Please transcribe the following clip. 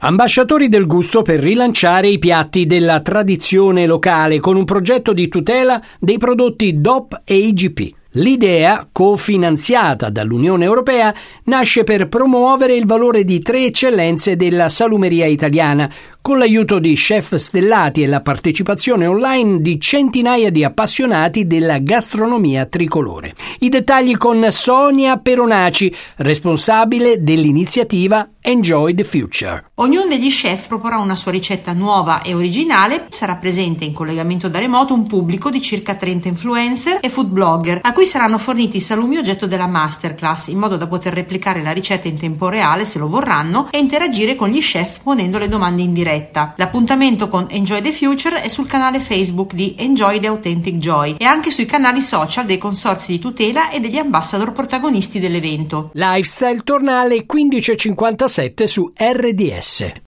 Ambasciatori del gusto per rilanciare i piatti della tradizione locale con un progetto di tutela dei prodotti DOP e IGP. L'idea, cofinanziata dall'Unione Europea, nasce per promuovere il valore di 3 eccellenze della salumeria italiana, con l'aiuto di chef stellati e la partecipazione online di centinaia di appassionati della gastronomia tricolore. I dettagli con Sonia Peronaci, responsabile dell'iniziativa Enjoy the Future. Ognuno degli chef proporrà una sua ricetta nuova e originale. Sarà presente in collegamento da remoto un pubblico di circa 30 influencer e food blogger, a cui saranno forniti i salumi oggetto della masterclass, in modo da poter replicare la ricetta in tempo reale se lo vorranno e interagire con gli chef ponendo le domande in diretta. L'appuntamento con Enjoy the Future è sul canale Facebook di Enjoy the Authentic Joy e anche sui canali social dei consorzi di tutela e degli ambassador protagonisti dell'evento. Lifestyle torna alle 15:57 su RDS.